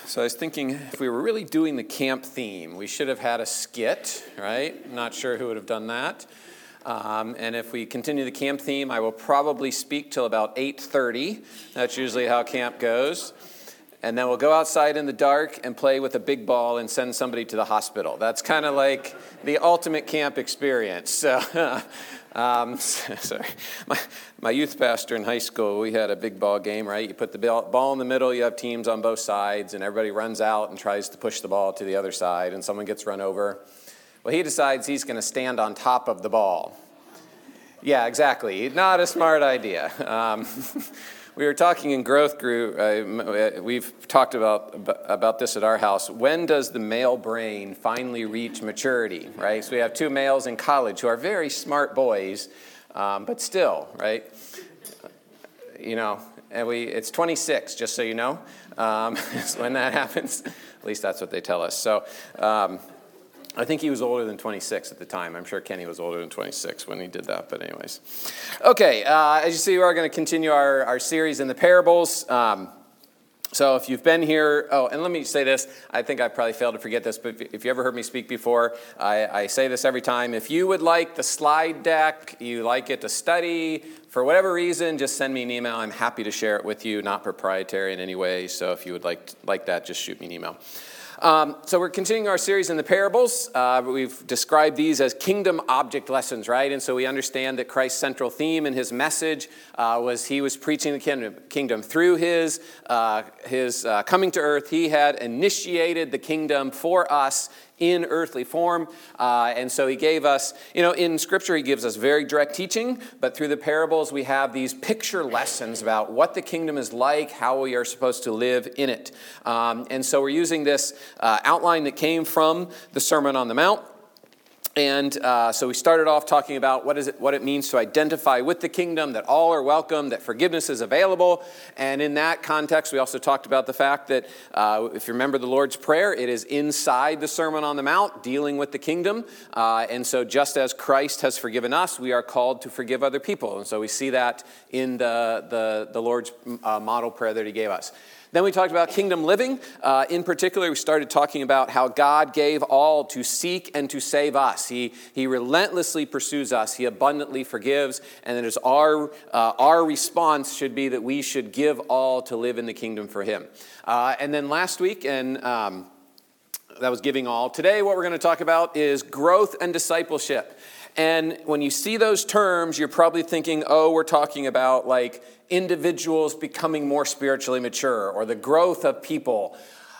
So I was thinking, if we were really doing the camp theme, we should have had a skit, right? Not sure who would have done that. And if we continue the camp theme, I will probably speak till about 8:30. That's usually how camp goes. And then we'll go outside in the dark and play with a big ball and send somebody to the hospital. That's kind of like the ultimate camp experience. So, sorry. My youth pastor in high school, we had a big ball game, right? You put the ball in the middle, you have teams on both sides, and everybody runs out and tries to push the ball to the other side, and someone gets run over. Well, he decides he's going to stand on top of the ball. Yeah, exactly. Not a smart idea. We were talking in growth group, we've talked about this at our house. When does the male brain finally reach maturity, right? So we have two males in college who are very smart boys, but still, right? You know, and it's 26, just so you know, when that happens. At least that's what they tell us. So I think he was older than 26 at the time. I'm sure Kenny was older than 26 when he did that, but anyways. Okay, as you see, we're going to continue our series in the parables. So if you've been here, and let me say this, I think I probably failed to forget this, but if you ever heard me speak before, I say this every time. If you would like the slide deck, you like it to study, for whatever reason, just send me an email. I'm happy to share it with you, not proprietary in any way, so if you would like that, just shoot me an email. So we're continuing our series in the parables. We've described these as kingdom object lessons, right? And so we understand that Christ's central theme in his message was he was preaching the kingdom. Through his coming to earth, he had initiated the kingdom for us in earthly form. And so he gave us, in Scripture, he gives us very direct teaching, but through the parables, we have these picture lessons about what the kingdom is like, how we are supposed to live in it. And so we're using this outline that came from the Sermon on the Mount. And so we started off talking about what it means to identify with the kingdom, that all are welcome, that forgiveness is available. And in that context, we also talked about the fact that if you remember the Lord's Prayer, it is inside the Sermon on the Mount, dealing with the kingdom. And so just as Christ has forgiven us, we are called to forgive other people. And so we see that in the Lord's model prayer that he gave us. Then we talked about kingdom living. In particular, we started talking about how God gave all to seek and to save us. He relentlessly pursues us. He abundantly forgives. And it is our response should be that we should give all to live in the kingdom for him. And then last week, that was giving all. Today, what we're going to talk about is growth and discipleship. And when you see those terms, you're probably thinking, we're talking about like individuals becoming more spiritually mature or the growth of people.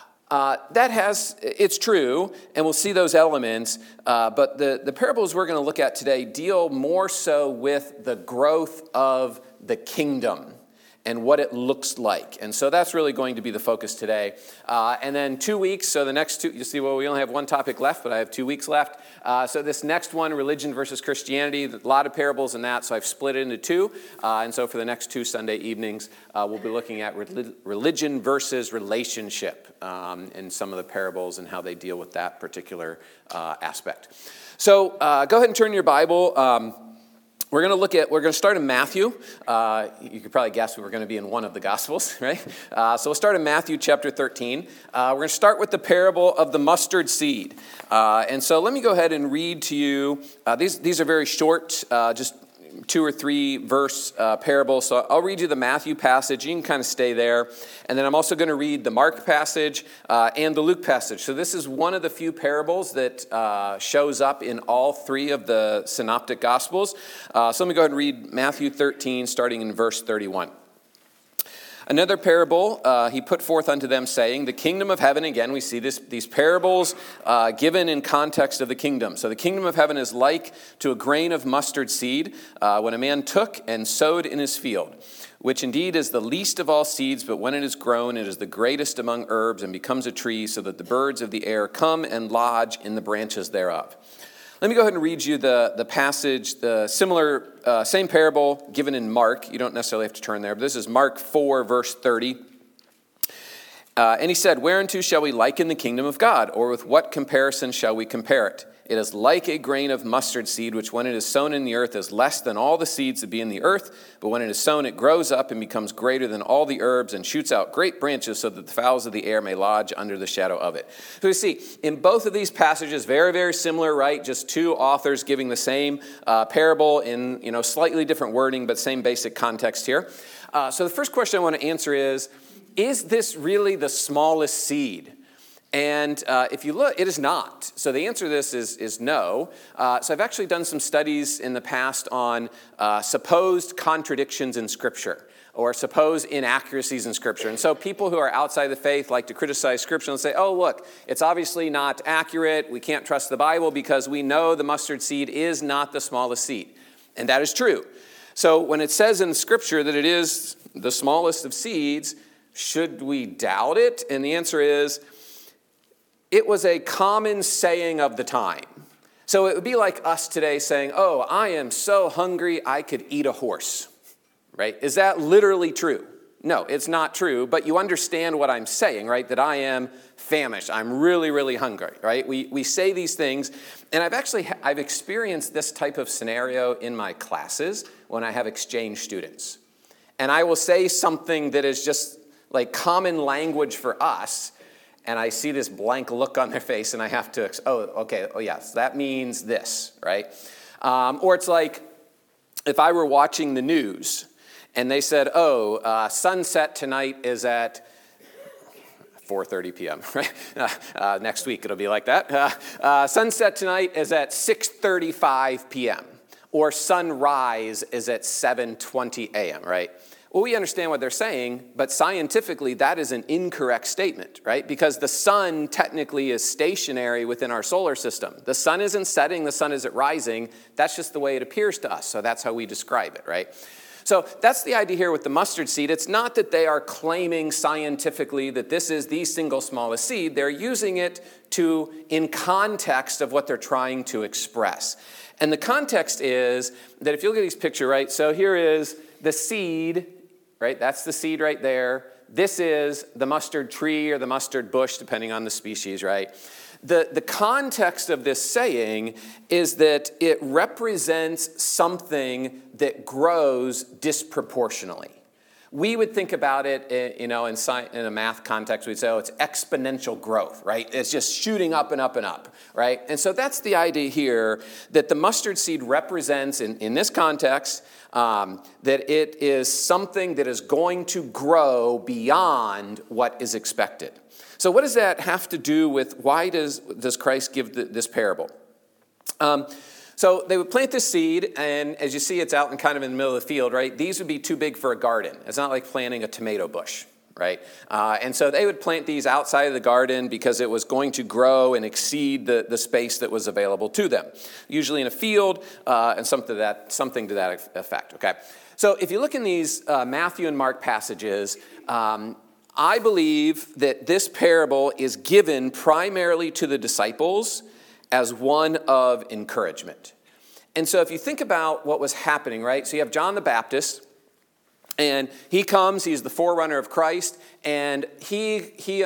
It's true, and we'll see those elements, but the parables we're going to look at today deal more so with the growth of the kingdom and what it looks like. And so that's really going to be the focus today. And then 2 weeks, so the next two, you see, we only have one topic left, but I have 2 weeks left. So this next one, religion versus Christianity, a lot of parables in that, so I've split it into two. And so for the next 2 Sunday evenings, we'll be looking at religion versus relationship and some of the parables and how they deal with that particular aspect. So go ahead and turn your Bible. We're going to start in Matthew. You could probably guess we were going to be in one of the Gospels, right? So we'll start in Matthew chapter 13. We're going to start with the parable of the mustard seed. And so let me go ahead and read to you. These are very short, just 2 or 3 verse parables. So I'll read you the Matthew passage. You can kind of stay there. And then I'm also going to read the Mark passage and the Luke passage. So this is one of the few parables that shows up in all 3 of the synoptic gospels. So let me go ahead and read Matthew 13, starting in verse 31. Another parable he put forth unto them, saying, the kingdom of heaven, again, we see these parables given in context of the kingdom. So the kingdom of heaven is like to a grain of mustard seed when a man took and sowed in his field, which indeed is the least of all seeds, but when it is grown, it is the greatest among herbs and becomes a tree, so that the birds of the air come and lodge in the branches thereof. Let me go ahead and read you the passage, the same parable given in Mark. You don't necessarily have to turn there, but this is Mark 4, verse 30. And he said, whereunto shall we liken the kingdom of God, or with what comparison shall we compare it? it is like a grain of mustard seed, which when it is sown in the earth is less than all the seeds that be in the earth. But when it is sown, it grows up and becomes greater than all the herbs and shoots out great branches so that the fowls of the air may lodge under the shadow of it. So you see, in both of these passages, very, very similar, right? Just two authors giving the same parable in, slightly different wording, but same basic context here. So the first question I want to answer is this really the smallest seed? And if you look, it is not. So the answer to this is no. So I've actually done some studies in the past on supposed contradictions in Scripture or supposed inaccuracies in Scripture. And so people who are outside the faith like to criticize Scripture and say, oh, look, it's obviously not accurate. We can't trust the Bible because we know the mustard seed is not the smallest seed. And that is true. So when it says in Scripture that it is the smallest of seeds, should we doubt it? And the answer is, it was a common saying of the time. So it would be like us today saying, oh, I am so hungry I could eat a horse, right? Is that literally true? No, it's not true, but you understand what I'm saying, right? That I am famished. I'm really, really hungry, right? We say these things, and I've experienced this type of scenario in my classes when I have exchange students. And I will say something that is just like common language for us, and I see this blank look on their face, and I have to, yes, that means this, right? Or it's like if I were watching the news, and they said, sunset tonight is at 4:30 p.m., right? Next week it'll be like that. Sunset tonight is at 6:35 p.m., or sunrise is at 7:20 a.m., right? Well, we understand what they're saying, but scientifically, that is an incorrect statement, right? Because the sun technically is stationary within our solar system. The sun isn't setting, the sun isn't rising. That's just the way it appears to us, so that's how we describe it, right? So that's the idea here with the mustard seed. It's not that they are claiming scientifically that this is the single smallest seed. They're using it in context of what they're trying to express. And the context is that if you look at this picture, right? So here is the seed, right? That's the seed right there. This is the mustard tree or the mustard bush, depending on the species, right? The context of this saying is that it represents something that grows disproportionately. We would think about it, in a math context, we'd say, it's exponential growth, right? It's just shooting up and up and up, right? And so that's the idea here, that the mustard seed represents, in this context, that it is something that is going to grow beyond what is expected. So what does that have to do with why does Christ give this parable? So they would plant this seed, and as you see, it's out in kind of in the middle of the field, right? These would be too big for a garden. It's not like planting a tomato bush, right? And so they would plant these outside of the garden because it was going to grow and exceed the space that was available to them, usually in a field and something to that effect, okay? So if you look in these Matthew and Mark passages, I believe that this parable is given primarily to the disciples as one of encouragement. And so if you think about what was happening, right? So you have John the Baptist, and he comes, he's the forerunner of Christ, and he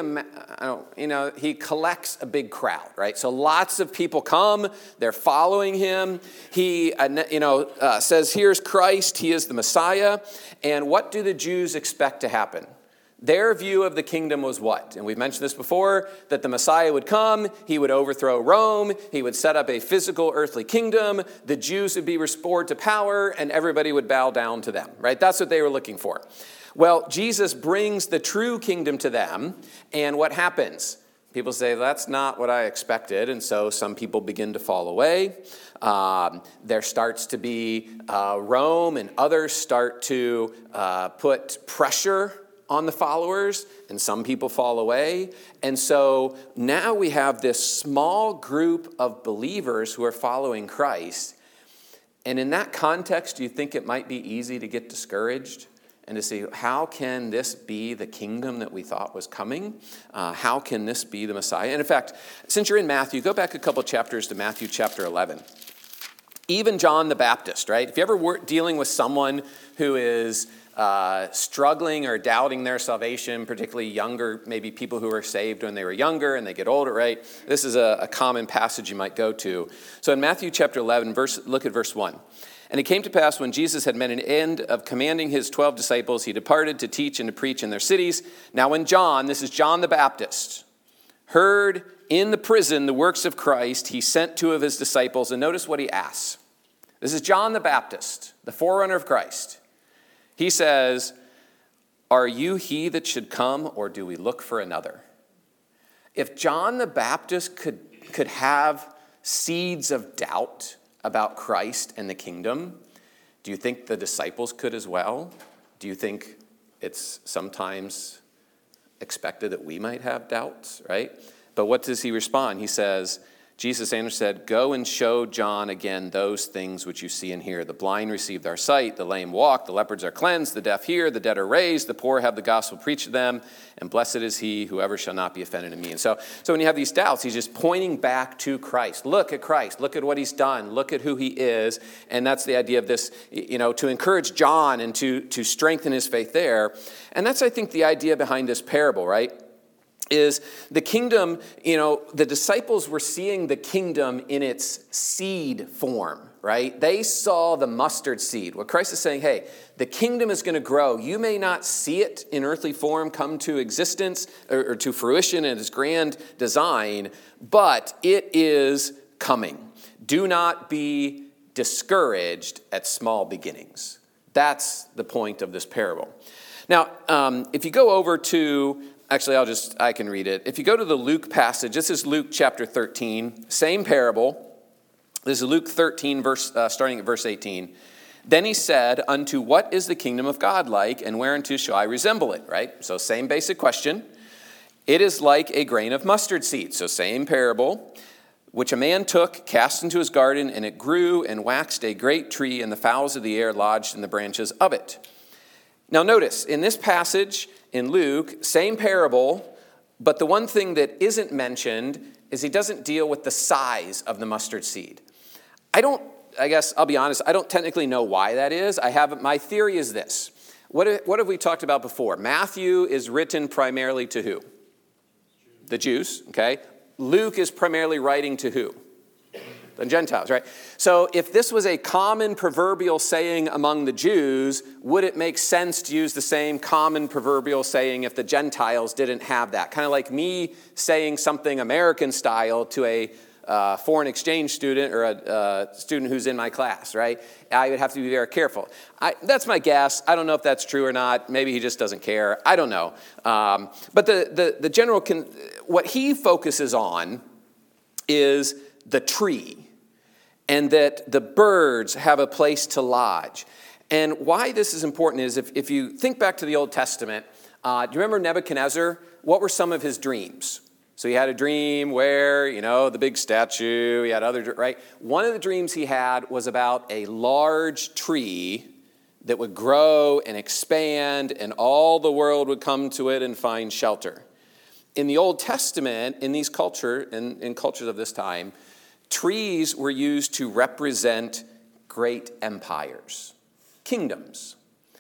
collects a big crowd, right? So lots of people come, they're following him. He, says, here's Christ, he is the Messiah. And what do the Jews expect to happen? Their view of the kingdom was what? And we've mentioned this before, that the Messiah would come, he would overthrow Rome, he would set up a physical earthly kingdom, the Jews would be restored to power, and everybody would bow down to them, right? That's what they were looking for. Well, Jesus brings the true kingdom to them, and what happens? People say, that's not what I expected, and so some people begin to fall away. There starts to be Rome, and others start to put pressure on the followers, and some people fall away. And so now we have this small group of believers who are following Christ. And in that context, do you think it might be easy to get discouraged and to say, how can this be the kingdom that we thought was coming? How can this be the Messiah? And in fact, since you're in Matthew, go back a couple chapters to Matthew chapter 11. Even John the Baptist, right? If you ever were dealing with someone who is struggling or doubting their salvation, particularly younger, maybe people who were saved when they were younger and they get older, right? This is a common passage you might go to. So in Matthew chapter 11, look at verse 1. And it came to pass when Jesus had made an end of commanding his 12 disciples, he departed to teach and to preach in their cities. Now when John, this is John the Baptist, heard in the prison the works of Christ, he sent 2 of his disciples. And notice what he asks. This is John the Baptist, the forerunner of Christ. He says, "Are you he that should come, or do we look for another?" If John the Baptist could have seeds of doubt about Christ and the kingdom, do you think the disciples could as well? Do you think it's sometimes expected that we might have doubts, right? But what does he respond? He says, Jesus answered, said, "Go and show John again those things which you see and hear. The blind receive their sight, the lame walk, the leopards are cleansed, the deaf hear, the dead are raised, the poor have the gospel preached to them, and blessed is he, whoever shall not be offended in me." And so when you have these doubts, he's just pointing back to Christ. Look at Christ. Look at what he's done. Look at who he is. And that's the idea of this, to encourage John and to strengthen his faith there. And that's, I think, the idea behind this parable, right? Is the kingdom, the disciples were seeing the kingdom in its seed form, right? They saw the mustard seed. What Christ is saying, hey, the kingdom is going to grow. You may not see it in earthly form come to existence or to fruition in its grand design, but it is coming. Do not be discouraged at small beginnings. That's the point of this parable. Now, if you go over to... Actually, I can read it. If you go to the Luke passage, this is Luke chapter 13, same parable. This is Luke 13, starting at verse 18. Then he said, "Unto what is the kingdom of God like, and whereunto shall I resemble it?" Right? So same basic question. "It is like a grain of mustard seed." So same parable. "Which a man took, cast into his garden, and it grew and waxed a great tree, and the fowls of the air lodged in the branches of it." Now notice, in this passage in Luke, same parable, but the one thing that isn't mentioned is he doesn't deal with the size of the mustard seed. I guess I'll be honest, I don't technically know why that is. My theory is this. What have we talked about before? Matthew is written primarily to who? The Jews, okay? Luke is primarily writing to who? The Gentiles, right? So if this was a common proverbial saying among the Jews, would it make sense to use the same common proverbial saying if the Gentiles didn't have that? Kind of like me saying something American style to a foreign exchange student or a student who's in my class, right? I would have to be very careful. That's my guess. I don't know if that's true or not. Maybe he just doesn't care. I don't know. But the general, what he focuses on is the tree, and that the birds have a place to lodge. And why this is important is if you think back to the Old Testament, do you remember Nebuchadnezzar? What were some of his dreams? So he had a dream where, the big statue, he had other, right? One of the dreams he had was about a large tree that would grow and expand, and all the world would come to it and find shelter. In the Old Testament, in these in cultures of this time, trees were used to represent great empires, kingdoms.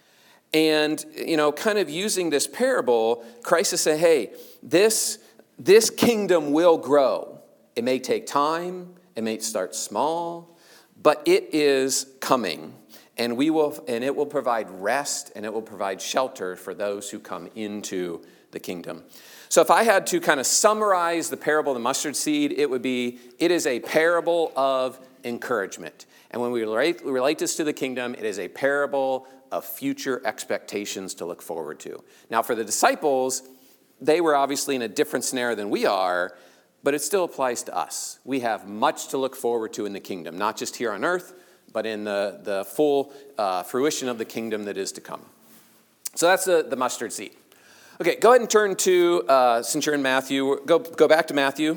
And, kind of using this parable, Christ is saying, hey, this kingdom will grow. It may take time, it may start small, but it is coming. And it will provide rest, and it will provide shelter for those who come into the kingdom. So if I had to kind of summarize the parable of the mustard seed, it is a parable of encouragement. And when we relate this to the kingdom, it is a parable of future expectations to look forward to. Now for the disciples, they were obviously in a different scenario than we are, but it still applies to us. We have much to look forward to in the kingdom, not just here on earth, but in the full fruition of the kingdom that is to come. So that's the mustard seed. Okay, go ahead and turn to, since you're in Matthew, go back to Matthew.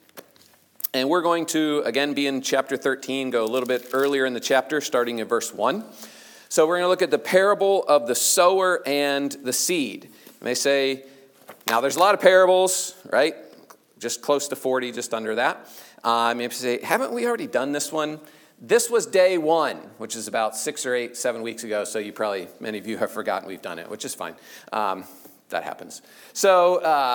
And we're going to, again, be in chapter 13, go a little bit earlier in the chapter, starting at verse 1. So we're going to look at the parable of the sower and the seed. And they say, now there's a lot of parables, right? Just close to 40, just under that. Maybe say, haven't we already done this one? This was day 1, which is about 6 or 8, 7 weeks ago, so many of you have forgotten we've done it, which is fine. That happens. So,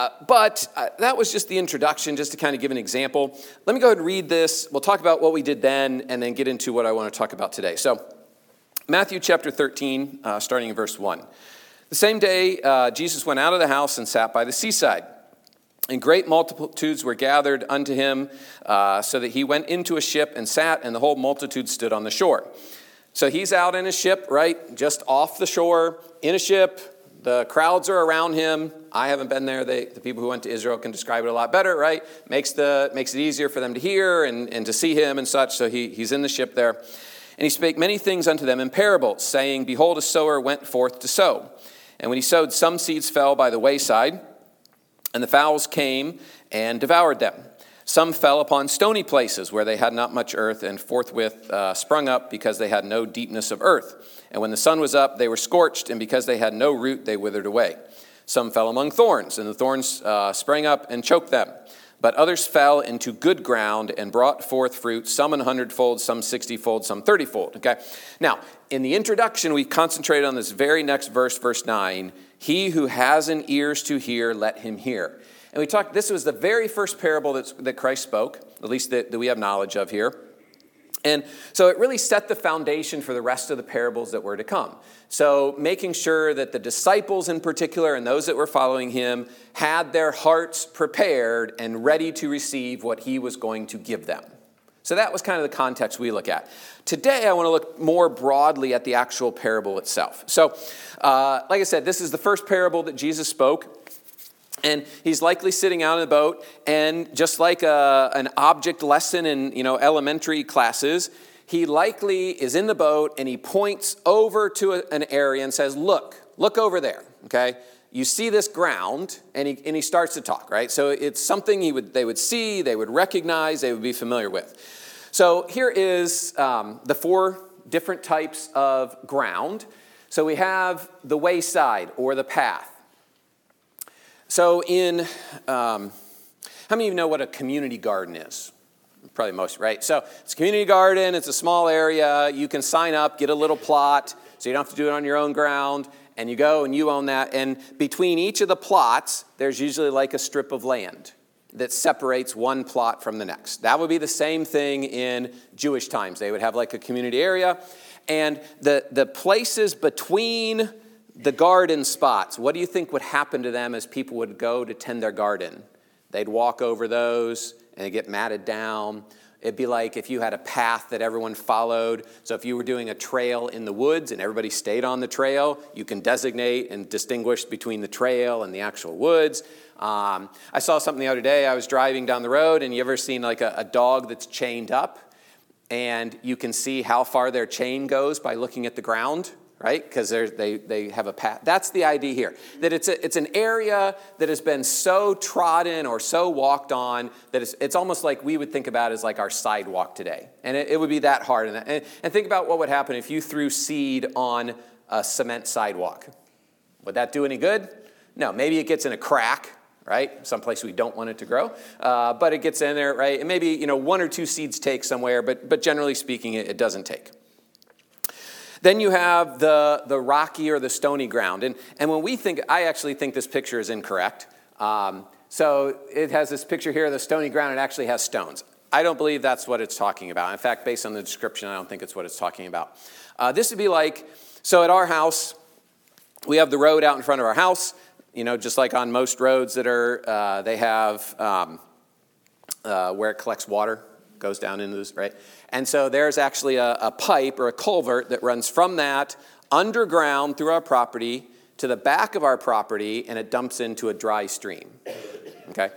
but that was just the introduction, just to kind of give an example. Let me go ahead and read this. We'll talk about what we did then, and then get into what I want to talk about today. So, Matthew chapter 13, starting in verse 1. The same day, Jesus went out of the house and sat by the seaside. And great multitudes were gathered unto him, so that he went into a ship and sat, and the whole multitude stood on the shore. So he's out in a ship, right, just off the shore, in a ship. The crowds are around him. I haven't been there. The people who went to Israel can describe it a lot better, right? Makes it easier for them to hear and to see him and such. So he's in the ship there. And he spake many things unto them in parables, saying, Behold, a sower went forth to sow. And when he sowed, some seeds fell by the wayside, and the fowls came and devoured them. Some fell upon stony places where they had not much earth, and forthwith sprung up, because they had no deepness of earth. And when the sun was up, they were scorched, and because they had no root, they withered away. Some fell among thorns, and the thorns sprang up and choked them. But others fell into good ground and brought forth fruit, some 100-fold, some 60-fold, some 30-fold. Okay. Now, in the introduction, we concentrated on this very next verse, verse 9. He who has an ears to hear, let him hear. And we talked, this was the very first parable that Christ spoke, at least that we have knowledge of here. And so it really set the foundation for the rest of the parables that were to come. So making sure that the disciples in particular and those that were following him had their hearts prepared and ready to receive what he was going to give them. So that was kind of the context we look at. Today, I want to look more broadly at the actual parable itself. So, like I said, this is the first parable that Jesus spoke. And he's likely sitting out in a boat, and just like an object lesson in elementary classes, he likely is in the boat, and he points over to an area and says, look over there, okay? You see this ground, and he starts to talk, right? So it's something they would see, they would recognize, they would be familiar with. So here is the 4 different types of ground. So we have the wayside or the path. So how many of you know what a community garden is? Probably most, right? So it's a community garden. It's a small area. You can sign up, get a little plot, so you don't have to do it on your own ground. And you go and you own that. And between each of the plots, there's usually like a strip of land that separates one plot from the next. That would be the same thing in Jewish times. They would have like a community area. And the places between the garden spots, what do you think would happen to them as people would go to tend their garden? They'd walk over those and get matted down. It'd be like if you had a path that everyone followed. So if you were doing a trail in the woods and everybody stayed on the trail, you can designate and distinguish between the trail and the actual woods. I saw something the other day. I was driving down the road, and you ever seen like a dog that's chained up? And you can see how far their chain goes by looking at the ground. Right? Because they have a path. That's the idea here. That it's an area that has been so trodden or so walked on that it's almost like we would think about as like our sidewalk today. And it would be that hard. And think about what would happen if you threw seed on a cement sidewalk. Would that do any good? No. Maybe it gets in a crack, right? Someplace we don't want it to grow. But it gets in there, right? And maybe 1 or 2 seeds take somewhere, but generally speaking, it doesn't take. Then you have the rocky or the stony ground. And when we think, I actually think this picture is incorrect. So it has this picture here of the stony ground. It actually has stones. I don't believe that's what it's talking about. In fact, based on the description, I don't think it's what it's talking about. This would be like, so at our house, we have the road out in front of our house. Just like on most roads that are, they have where it collects water, goes down into this, right? And so there's actually a pipe or a culvert that runs from that underground through our property to the back of our property, and it dumps into a dry stream, okay?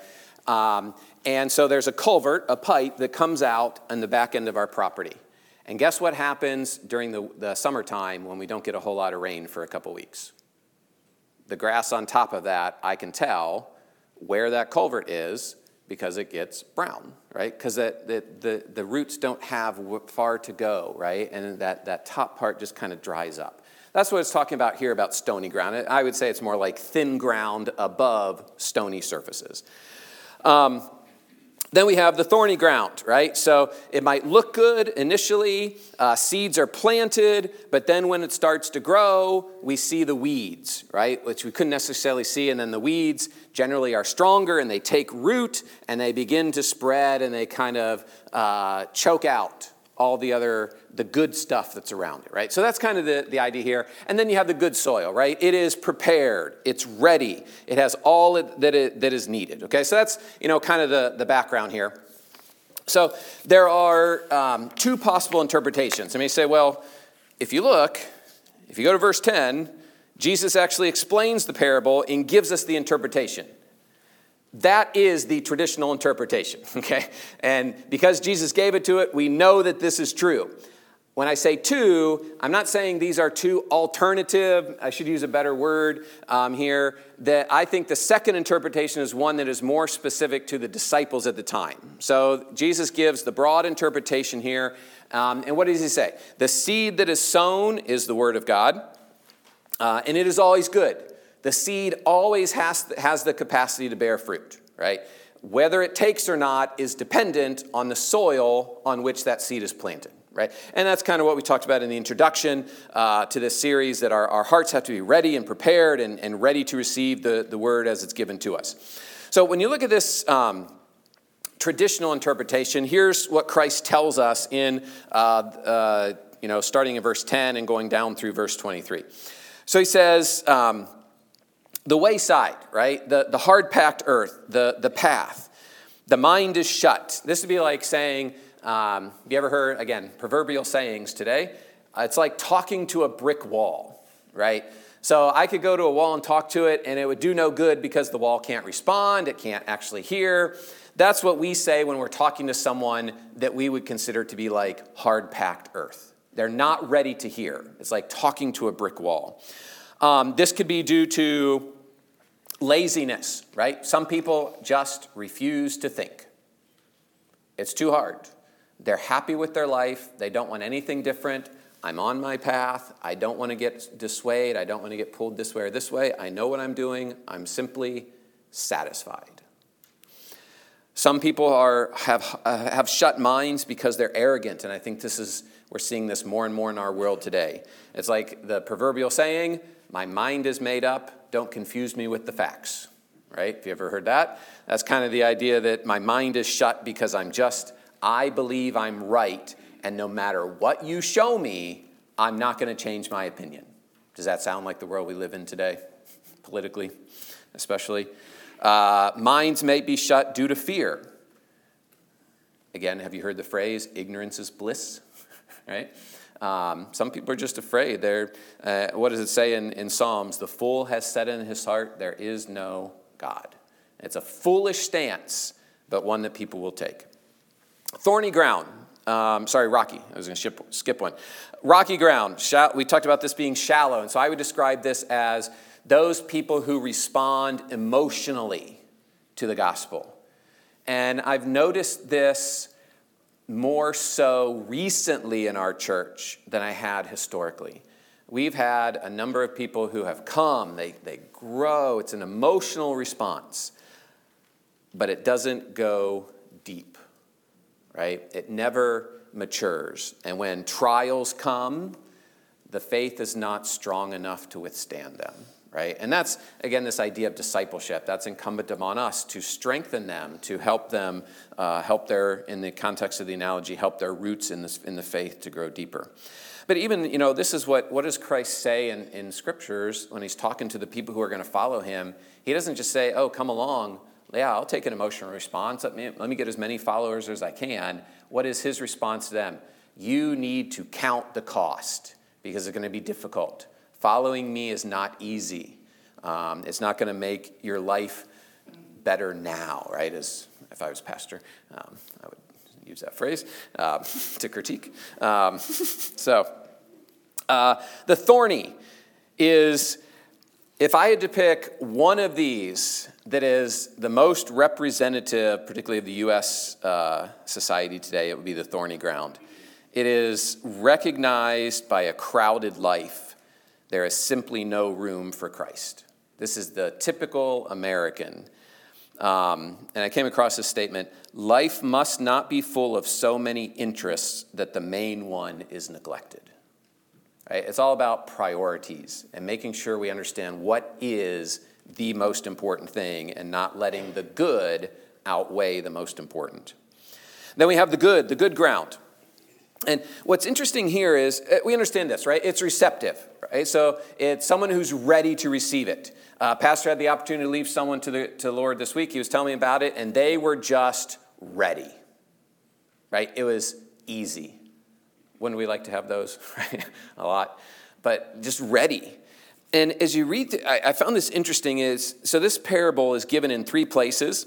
And so there's a culvert, a pipe, that comes out on the back end of our property. And guess what happens during the summertime when we don't get a whole lot of rain for a couple weeks? The grass on top of that, I can tell where that culvert is because it gets brown, right? Because the roots don't have far to go, right? And that top part just kind of dries up. That's what it's talking about here about stony ground. I would say it's more like thin ground above stony surfaces. Then we have the thorny ground, right? So it might look good initially, seeds are planted, but then when it starts to grow, we see the weeds, right? Which we couldn't necessarily see, and then the weeds generally are stronger, and they take root, and they begin to spread, and they kind of choke out all the good stuff that's around it, right? So that's kind of the idea here. And then you have the good soil, right? It is prepared. It's ready. It has all that is needed, okay? So that's, kind of the background here. So there are two possible interpretations. I may say, well, if you go to verse 10, Jesus actually explains the parable and gives us the interpretation. That is the traditional interpretation, okay? And because Jesus gave it to it, we know that this is true. When I say two, I'm not saying these are two alternative, I should use a better word here, that I think the second interpretation is one that is more specific to the disciples at the time. So Jesus gives the broad interpretation here. And what does he say? The seed that is sown is the word of God, and it is always good. The seed always has the capacity to bear fruit, right? Whether it takes or not is dependent on the soil on which that seed is planted, right? And that's kind of what we talked about in the introduction to this series, that our hearts have to be ready and prepared and ready to receive the word as it's given to us. So when you look at this traditional interpretation, here's what Christ tells us in, starting in verse 10 and going down through verse 23. So he says, the wayside, right? The hard-packed earth, the path. The mind is shut. This would be like saying, have you ever heard, again, proverbial sayings today? It's like talking to a brick wall, right? So I could go to a wall and talk to it, and it would do no good because the wall can't respond. It can't actually hear. That's what we say when we're talking to someone that we would consider to be like hard-packed earth. They're not ready to hear. It's like talking to a brick wall. This could be due to laziness, right? Some people just refuse to think. It's too hard. They're happy with their life. They don't want anything different. I'm on my path. I don't want to get dissuaded. I don't want to get pulled this way or this way. I know what I'm doing. I'm simply satisfied. Some people have shut minds because they're arrogant, and I think we're seeing this more and more in our world today. It's like the proverbial saying, my mind is made up, don't confuse me with the facts, right? Have you ever heard that? That's kind of the idea that my mind is shut because I believe I'm right, and no matter what you show me, I'm not going to change my opinion. Does that sound like the world we live in today, politically, especially? Minds may be shut due to fear. Again, have you heard the phrase, ignorance is bliss, right? Some people are just afraid. What does it say in Psalms? The fool has said in his heart, there is no God. It's a foolish stance, but one that people will take. Thorny ground. Rocky. I was going to skip one. Rocky ground. We talked about this being shallow, and so I would describe this as those people who respond emotionally to the gospel. And I've noticed this more so recently in our church than I had historically. We've had a number of people who have come, they grow, it's an emotional response, but it doesn't go deep, right? It never matures. And when trials come, the faith is not strong enough to withstand them, right? And that's, again, this idea of discipleship. That's incumbent upon us to strengthen them, to help them, in the context of the analogy, help their roots in the faith to grow deeper. But even, this is what does Christ say in scriptures when he's talking to the people who are going to follow him? He doesn't just say, oh, come along. Yeah, I'll take an emotional response. Let me get as many followers as I can. What is his response to them? You need to count the cost because it's going to be difficult. Following me is not easy. It's not going to make your life better now, right? As if I was pastor, I would use that phrase to critique. The thorny is, if I had to pick one of these that is the most representative, particularly of the U.S. Society today, it would be the thorny ground. It is recognized by a crowded life. There is simply no room for Christ. This is the typical American. And I came across this statement: life must not be full of so many interests that the main one is neglected. Right? It's all about priorities and making sure we understand what is the most important thing and not letting the good outweigh the most important. Then we have the good ground. And what's interesting here is, we understand this, right? It's receptive, right? So it's someone who's ready to receive it. Pastor had the opportunity to lead someone to the Lord this week. He was telling me about it, and they were just ready, right? It was easy. Wouldn't we like to have those, right? A lot. But just ready. And as you read, I found this interesting so this parable is given in 3 places.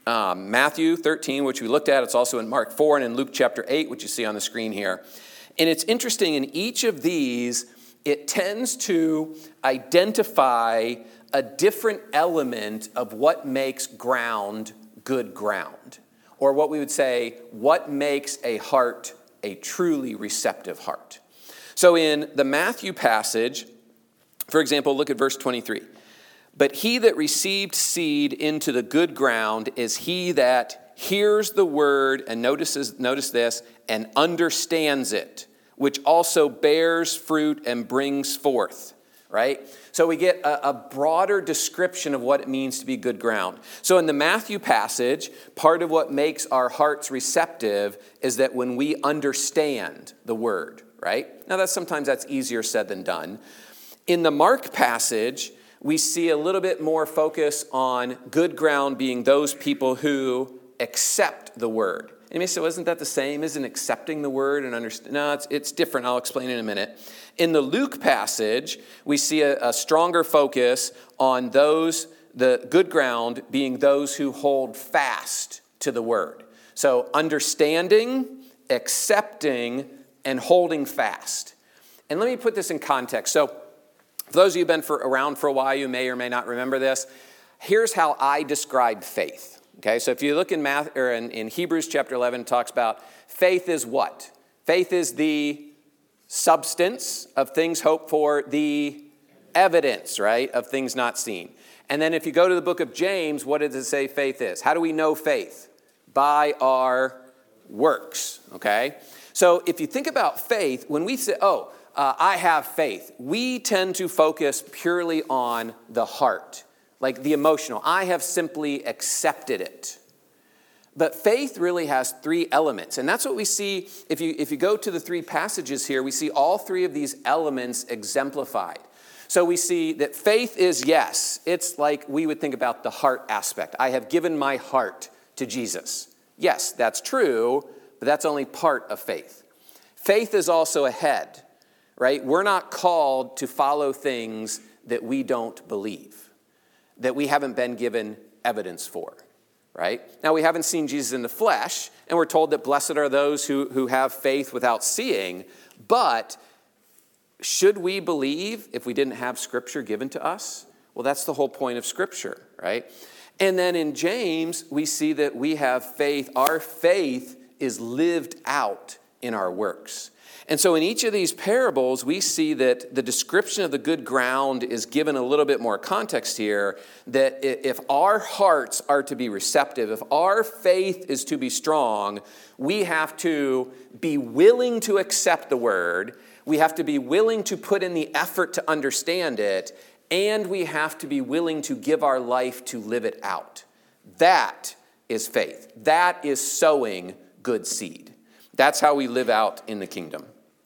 Matthew 13, which we looked at. It's also in Mark 4 and in Luke chapter 8, which you see on the screen here. And it's interesting, in each of these, it tends to identify a different element of what makes ground good ground. Or what we would say, what makes a heart a truly receptive heart. So in the Matthew passage, for example, look at verse 23. But he that received seed into the good ground is he that hears the word, and notice this, and understands it, which also bears fruit and brings forth, right? So we get a broader description of what it means to be good ground. So in the Matthew passage, part of what makes our hearts receptive is that when we understand the word, right? Now sometimes that's easier said than done. In the Mark passage, we see a little bit more focus on good ground being those people who accept the word. And you may say, well, isn't that the same? Isn't accepting the word and understand? No, it's different. I'll explain in a minute. In the Luke passage, we see a stronger focus on the good ground being those who hold fast to the word. So understanding, accepting, and holding fast. And let me put this in context. So for those of you who've been around for a while, you may or may not remember this. Here's how I describe faith. Okay, so if you look in Hebrews chapter 11, it talks about faith is what? Faith is the substance of things hoped for, the evidence, right, of things not seen. And then if you go to the book of James, what does it say faith is? How do we know faith? By our works, okay? So if you think about faith, when we say, I have faith, we tend to focus purely on the heart, like the emotional. I have simply accepted it. But faith really has 3 elements. And that's what we see, if you go to the 3 passages here, we see all 3 of these elements exemplified. So we see that faith is, yes, it's like we would think about the heart aspect. I have given my heart to Jesus. Yes, that's true, but that's only part of faith. Faith is also a head, right? We're not called to follow things that we don't believe, that we haven't been given evidence for, right? Now, we haven't seen Jesus in the flesh, and we're told that blessed are those who have faith without seeing, but should we believe if we didn't have Scripture given to us? Well, that's the whole point of Scripture, right? And then in James, we see that we have faith. Our faith is lived out in our works. And so in each of these parables, we see that the description of the good ground is given a little bit more context here, that if our hearts are to be receptive, if our faith is to be strong, we have to be willing to accept the word, we have to be willing to put in the effort to understand it, and we have to be willing to give our life to live it out. That is faith. That is sowing good seed. That's how we live out in the kingdom.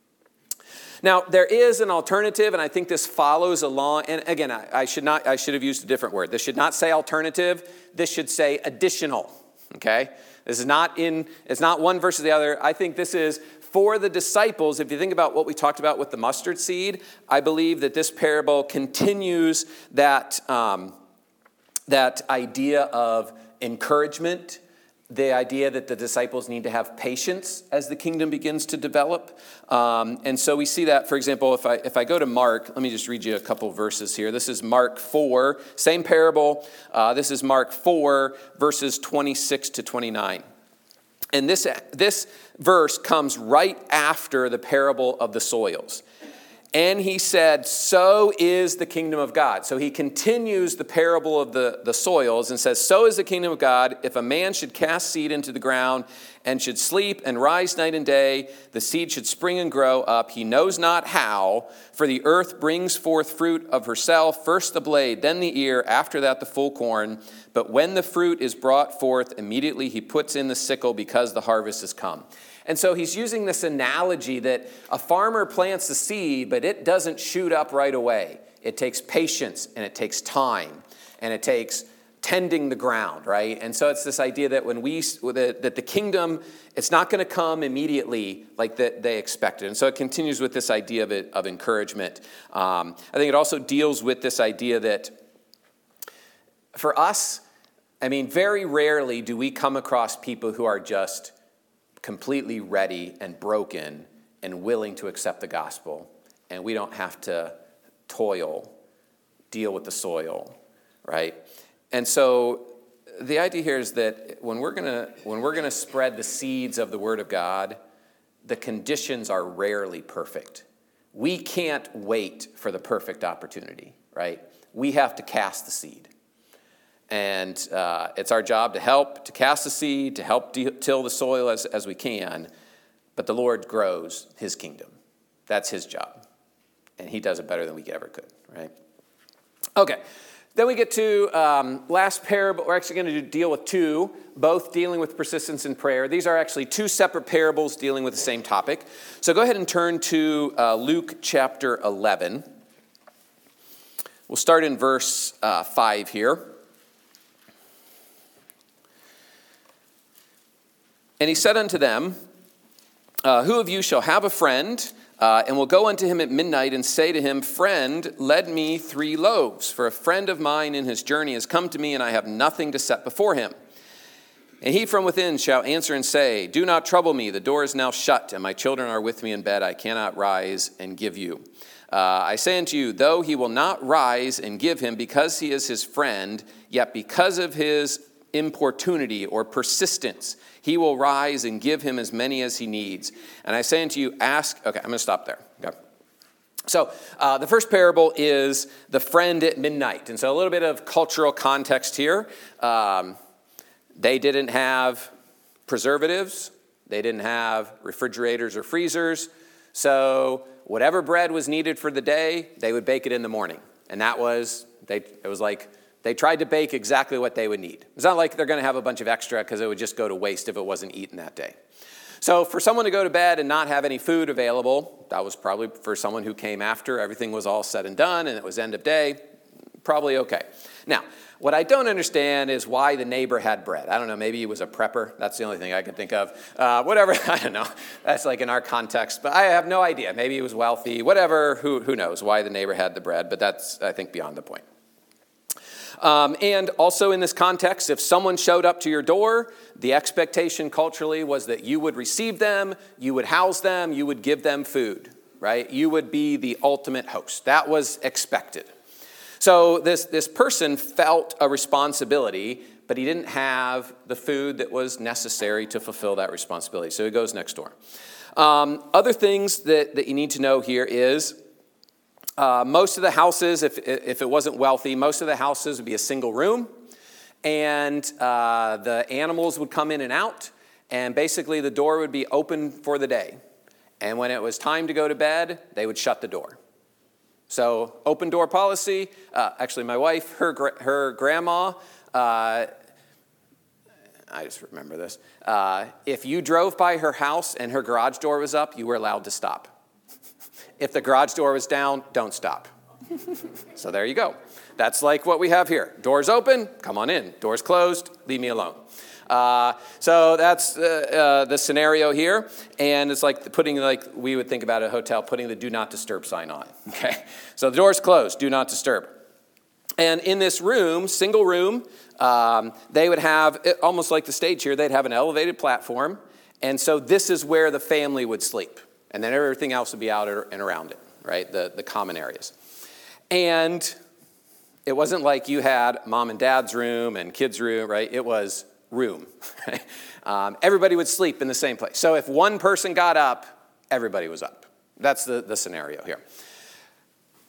Now, there is an alternative, and I think this follows along. And again, I should have used a different word. This should not say alternative. This should say additional. Okay? This is it's not one versus the other. I think this is for the disciples. If you think about what we talked about with the mustard seed, I believe that this parable continues that idea of encouragement, the idea that the disciples need to have patience as the kingdom begins to develop. And so we see that, for example, if I go to Mark, let me just read you a couple verses here. This is Mark 4, same parable. This is Mark 4, verses 26 to 29. And this verse comes right after the parable of the soils. And he said, so is the kingdom of God. So he continues the parable of the soils and says, so is the kingdom of God. If a man should cast seed into the ground and should sleep and rise night and day, the seed should spring and grow up. He knows not how, for the earth brings forth fruit of herself, first the blade, then the ear, after that the full corn. But when the fruit is brought forth, immediately he puts in the sickle because the harvest has come. And so he's using this analogy that a farmer plants the seed, but it doesn't shoot up right away. It takes patience, and it takes time, and it takes tending the ground, right? And so it's this idea that that the kingdom, it's not going to come immediately like that they expected. And so it continues with this idea of encouragement. I think it also deals with this idea that for us, I mean, very rarely do we come across people who are just completely ready and broken and willing to accept the gospel, and we don't have to deal with the soil, right? And so the idea here is that when we're gonna spread the seeds of the Word of God, the conditions are rarely perfect. We can't wait for the perfect opportunity, right? We have to cast the seed. And it's our job to cast the seed, to help till the soil as we can. But the Lord grows his kingdom. That's his job. And he does it better than we ever could, right? Okay, then we get to last parable. We're actually going to deal with two, both dealing with persistence in prayer. These are actually two separate parables dealing with the same topic. So go ahead and turn to Luke chapter 11. We'll start in verse 5 here. And he said unto them, who of you shall have a friend, and will go unto him at midnight and say to him, Friend, lend me 3 loaves, for a friend of mine in his journey has come to me, and I have nothing to set before him. And he from within shall answer and say, Do not trouble me, the door is now shut, and my children are with me in bed, I cannot rise and give you. I say unto you, though he will not rise and give him because he is his friend, yet because of his importunity or persistence, he will rise and give him as many as he needs. And I say unto you, ask. Okay, I'm going to stop there. Okay. So the first parable is the friend at midnight. And so a little bit of cultural context here. They didn't have preservatives. They didn't have refrigerators or freezers. So whatever bread was needed for the day, they would bake it in the morning. And it was like they tried to bake exactly what they would need. It's not like they're going to have a bunch of extra because it would just go to waste if it wasn't eaten that day. So for someone to go to bed and not have any food available, that was probably for someone who came after everything was all said and done and it was end of day, probably okay. Now, what I don't understand is why the neighbor had bread. I don't know, maybe he was a prepper. That's the only thing I can think of. Whatever, I don't know. That's like in our context, but I have no idea. Maybe he was wealthy, whatever, who knows why the neighbor had the bread, but that's, I think, beyond the point. And also in this context, if someone showed up to your door, the expectation culturally was that you would receive them, you would house them, you would give them food, right? You would be the ultimate host. That was expected. So this person felt a responsibility, but he didn't have the food that was necessary to fulfill that responsibility. So he goes next door. Other things that you need to know here is most of the houses, if it wasn't wealthy, most of the houses would be a single room, and the animals would come in and out, and basically the door would be open for the day. And when it was time to go to bed, they would shut the door. So open door policy. Actually, my wife, her grandma, I just remember this. If you drove by her house and her garage door was up, you were allowed to stop. If the garage door was down, don't stop. So there you go. That's like what we have here. Doors open, come on in. Doors closed, leave me alone. So that's the scenario here. And it's like putting, like we would think about a hotel, putting the do not disturb sign on. Okay. So the door's closed, do not disturb. And in this room, single room, they would have, almost like the stage here, they'd have an elevated platform. And so this is where the family would sleep. And then everything else would be out and around it, right? The common areas. And it wasn't like you had mom and dad's room and kids' room, right? It was room. Right? Everybody would sleep in the same place. So if one person got up, everybody was up. That's the scenario here.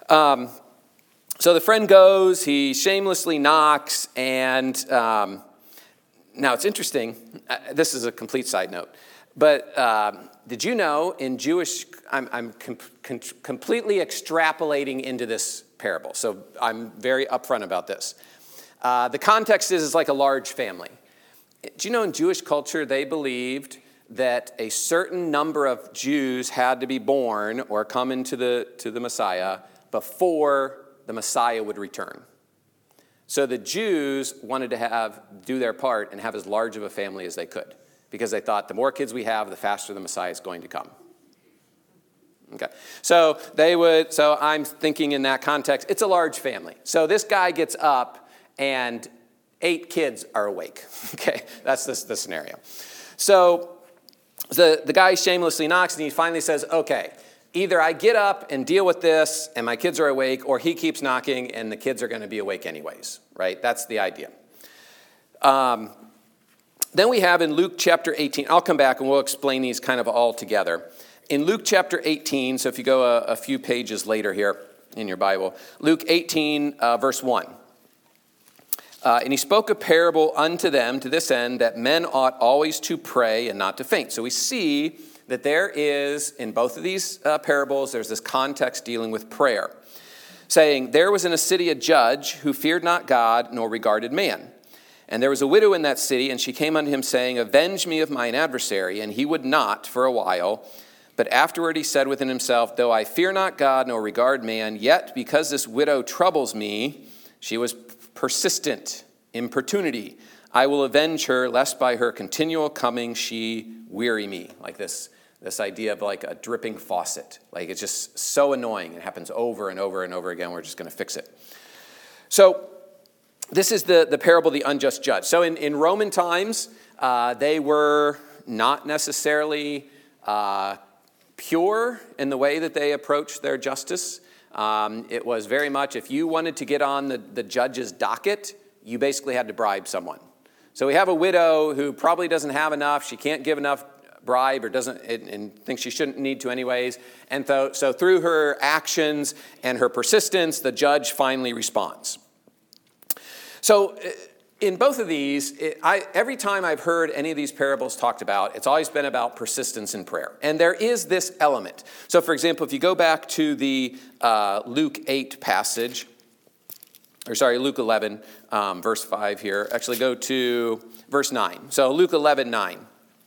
So the friend goes, he shamelessly knocks, and now it's interesting. This is a complete side note. But did you know in Jewish, I'm completely extrapolating into this parable, so I'm very upfront about this. The context is like a large family. Do you know in Jewish culture they believed that a certain number of Jews had to be born or come into the Messiah before the Messiah would return. So the Jews wanted to do their part and have as large of a family as they could, because they thought the more kids we have, the faster the Messiah is going to come. Okay, so I'm thinking in that context, it's a large family. So this guy gets up and 8 kids are awake. Okay, that's the scenario. So the guy shamelessly knocks and he finally says, okay, either I get up and deal with this and my kids are awake, or he keeps knocking and the kids are going to be awake anyways, right? That's the idea. Then we have in Luke chapter 18, I'll come back and we'll explain these kind of all together. In Luke chapter 18, so if you go a few pages later here in your Bible, Luke 18, verse 1. And he spoke a parable unto them to this end, that men ought always to pray and not to faint. So we see that there is, in both of these parables, there's this context dealing with prayer, saying, there was in a city a judge who feared not God nor regarded man. And there was a widow in that city, and she came unto him, saying, avenge me of mine adversary. And he would not for a while. But afterward he said within himself, though I fear not God nor regard man, yet because this widow troubles me, she was persistent, importunity, I will avenge her, lest by her continual coming she weary me. Like this idea of like a dripping faucet. Like it's just so annoying. It happens over and over and over again. We're just going to fix it. So this is the parable of the unjust judge. So in Roman times, they were not necessarily pure in the way that they approached their justice. It was very much, if you wanted to get on the judge's docket, you basically had to bribe someone. So we have a widow who probably doesn't have enough. She can't give enough bribe or doesn't, and thinks she shouldn't need to anyways. And so through her actions and her persistence, the judge finally responds. So in both of these, every time I've heard any of these parables talked about, it's always been about persistence in prayer. And there is this element. So for example, if you go back to the Luke 8 passage, Luke 11, verse 5 here. Actually, go to verse 9. So Luke 11, 9.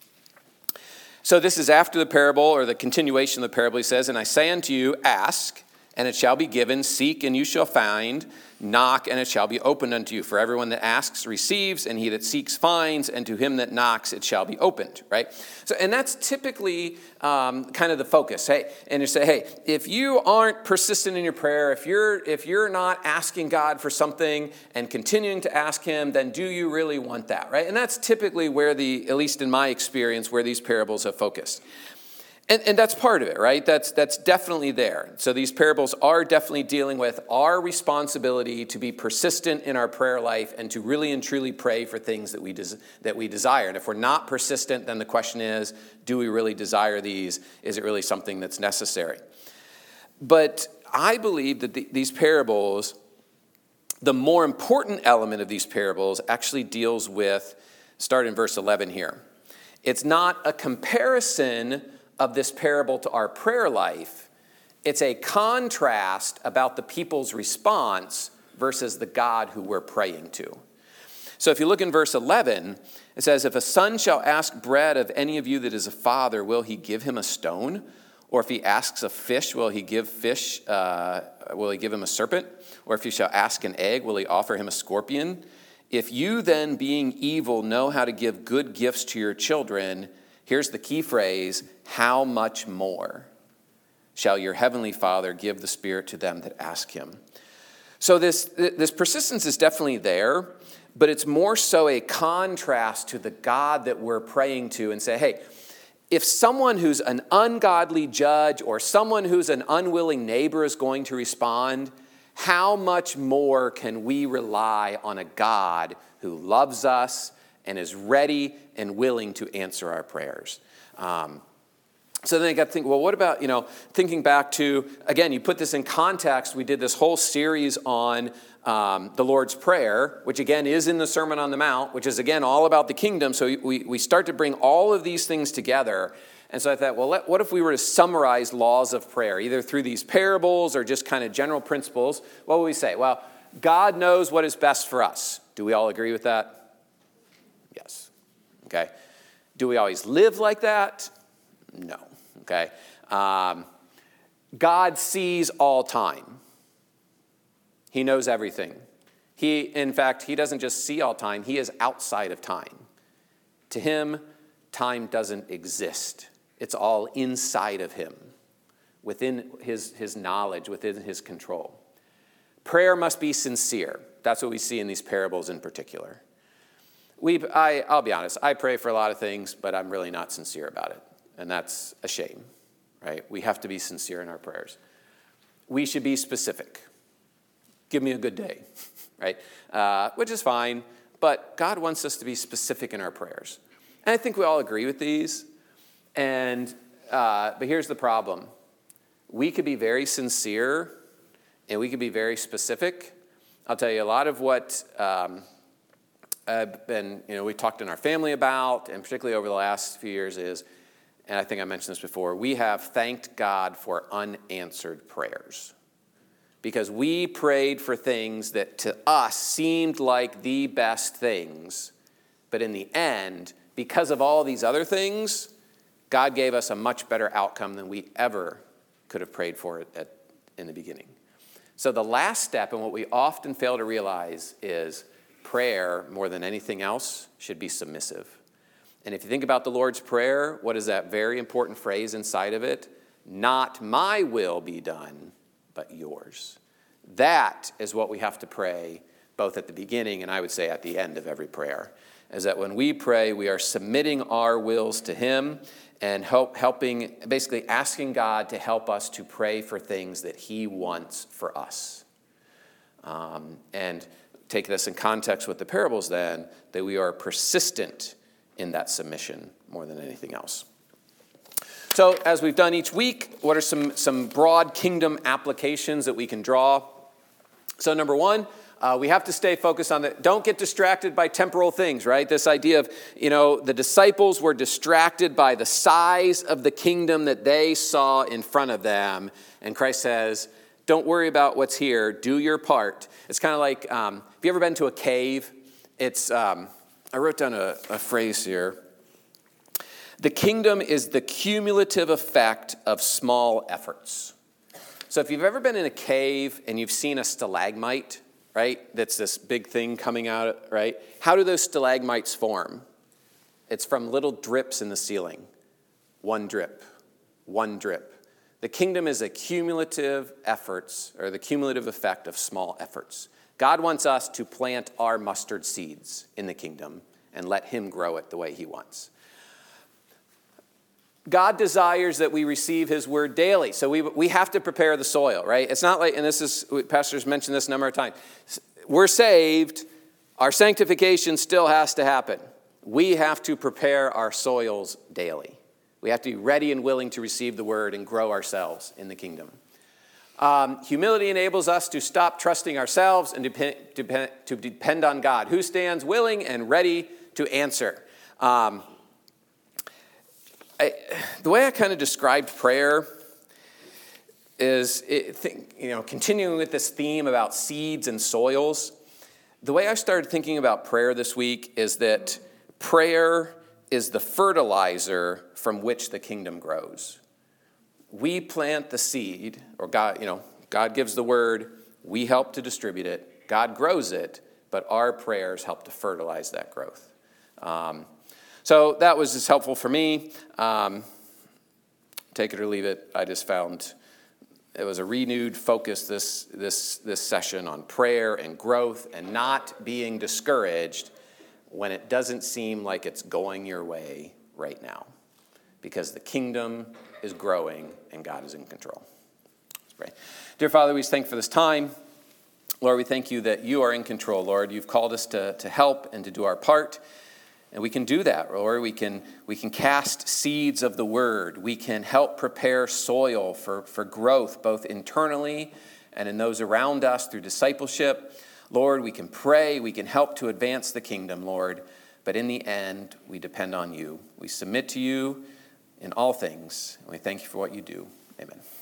So this is after the parable, or the continuation of the parable. He says, and I say unto you, ask, and it shall be given. Seek, and you shall find. Knock, and it shall be opened unto you. For everyone that asks receives, and he that seeks finds, and to him that knocks it shall be opened, right? So, and that's typically kind of the focus. Hey, and you say, hey, if you aren't persistent in your prayer, if you're not asking God for something and continuing to ask him, then do you really want that, right? And that's typically where at least in my experience, where these parables have focused. And that's part of it, right? That's definitely there. So these parables are definitely dealing with our responsibility to be persistent in our prayer life and to really and truly pray for things that we desire. And if we're not persistent, then the question is, do we really desire these? Is it really something that's necessary? But I believe that these parables, the more important element of these parables actually deals with, start in verse 11 here. It's not a comparison of this parable to our prayer life. It's a contrast about the people's response versus the God who we're praying to. So if you look in verse 11, it says, if a son shall ask bread of any of you that is a father, will he give him a stone? Or if he asks a fish, will he give him a serpent? Or if he shall ask an egg, will he offer him a scorpion? If you then, being evil, know how to give good gifts to your children, here's the key phrase, how much more shall your heavenly Father give the Spirit to them that ask him? So this persistence is definitely there, but it's more so a contrast to the God that we're praying to, and say, hey, if someone who's an ungodly judge or someone who's an unwilling neighbor is going to respond, how much more can we rely on a God who loves us and is ready and willing to answer our prayers? So then I got to think, well, what about, thinking back to, again, you put this in context. We did this whole series on the Lord's Prayer, which again is in the Sermon on the Mount, which is again all about the kingdom. So we start to bring all of these things together. And so I thought, well, what if we were to summarize laws of prayer, either through these parables or just kind of general principles? What would we say? Well, God knows what is best for us. Do we all agree with that? Yes. Okay. Do we always live like that? No. Okay. God sees all time. He knows everything. In fact, he doesn't just see all time. He is outside of time. To him, time doesn't exist. It's all inside of him, within his knowledge, within his control. Prayer must be sincere. That's what we see in these parables in particular. I'll be honest, I pray for a lot of things, but I'm really not sincere about it. And that's a shame, right? We have to be sincere in our prayers. We should be specific. Give me a good day, right? Which is fine, but God wants us to be specific in our prayers. And I think we all agree with these. But here's the problem. We could be very sincere and we could be very specific. I'll tell you a lot of what we talked in our family about, and particularly over the last few years is, and I think I mentioned this before, we have thanked God for unanswered prayers. Because we prayed for things that to us seemed like the best things. But in the end, because of all these other things, God gave us a much better outcome than we ever could have prayed for in the beginning. So the last step, and what we often fail to realize, is prayer, more than anything else, should be submissive. And if you think about the Lord's Prayer, what is that very important phrase inside of it? Not my will be done, but yours. That is what we have to pray, both at the beginning and I would say at the end of every prayer, is that when we pray, we are submitting our wills to him and helping, basically asking God to help us to pray for things that he wants for us. And take this in context with the parables then, that we are persistent in that submission more than anything else. So as we've done each week, what are some broad kingdom applications that we can draw? So number one, we have to stay focused on don't get distracted by temporal things, right? This idea of, the disciples were distracted by the size of the kingdom that they saw in front of them. And Christ says, don't worry about what's here. Do your part. It's kind of like, have you ever been to a cave? I wrote down a phrase here. The kingdom is the cumulative effect of small efforts. So if you've ever been in a cave and you've seen a stalagmite, right? That's this big thing coming out, right? How do those stalagmites form? It's from little drips in the ceiling. One drip, one drip. The kingdom is a cumulative efforts, or the cumulative effect of small efforts. God wants us to plant our mustard seeds in the kingdom and let him grow it the way he wants. God desires that we receive his word daily. So we have to prepare the soil, right? It's not like, and this is, pastors mentioned this a number of times. We're saved. Our sanctification still has to happen. We have to prepare our soils daily. We have to be ready and willing to receive the word and grow ourselves in the kingdom. Humility enables us to stop trusting ourselves and to depend on God, who stands willing and ready to answer. The way I kind of described prayer is, continuing with this theme about seeds and soils. The way I started thinking about prayer this week is that prayer is the fertilizer from which the kingdom grows. We plant the seed, or God gives the word, we help to distribute it, God grows it, but our prayers help to fertilize that growth. So that was just helpful for me. Take it or leave it. I just found it was a renewed focus this session on prayer and growth and not being discouraged when it doesn't seem like it's going your way right now, because the kingdom is growing and God is in control. Let's pray. Dear Father, we thank you for this time. Lord, we thank you that you are in control, Lord. You've called us to help and to do our part. And we can do that, Lord. We can cast seeds of the word. We can help prepare soil for growth, both internally and in those around us through discipleship. Lord, we can pray. We can help to advance the kingdom, Lord. But in the end, we depend on you. We submit to you in all things, and we thank you for what you do. Amen.